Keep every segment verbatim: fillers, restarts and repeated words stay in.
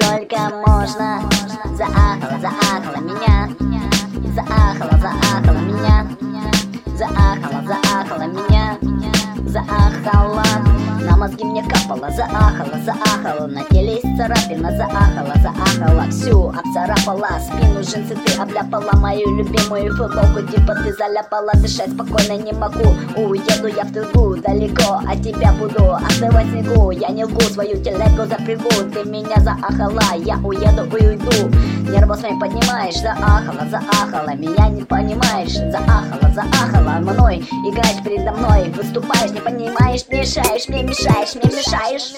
Сколько можно? Заахала, заахала меня. Заахала, заахала меня. Заахала, заахала меня. Заахала. На мозги мне капала, заахала, заахала. На теле есть царапина, заахала, заахала. Всю обцарапала, спину джинсы ты обляпала. Мою любимую футболку типа ты заляпала. Дышать спокойно не могу, уеду я в тылгу далеко. От тебя буду остывать в снегу. Я не лгу, свою телегу запрягу. Ты меня заахала, я уеду и уйду. Нервы свои поднимаешь, заахала, заахала. Меня не понимаешь, заахала, заахала. Мной играешь передо мной, выступаешь, не понимаешь, мешаешь, мне мешаешь, мне мешаешь.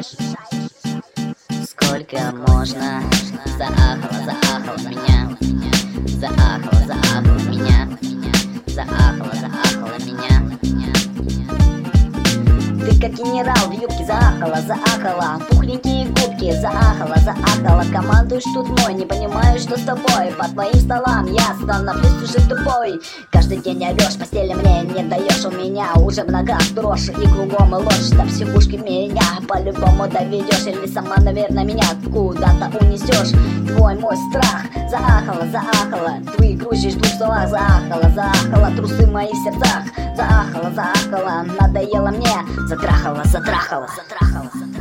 Сколько можно? Заахала, заахала меня. Заахала, заахала меня. Заахала, заахала меня. Ты как генерал в юбке, заахала, заахала. Пухленькие губки, заахала, заахала. Командуешь тут мой, не понимаю, что с тобой. По твоим столам я становлюсь уже тупой. Каждый день орешь, в постели мне не даешь. У меня уже в ногах дрожь и кругом ложь. До психушки меня по-любому доведешь. Или сама, наверное, меня куда-то унесешь. Твой мой страх, заахала, заахала. Ты грузишь в двух столах, заахала, заахала. Трусы мои в сердцах, заахала, заахала. Надоело мне, затрахала, затрахала, затрахала.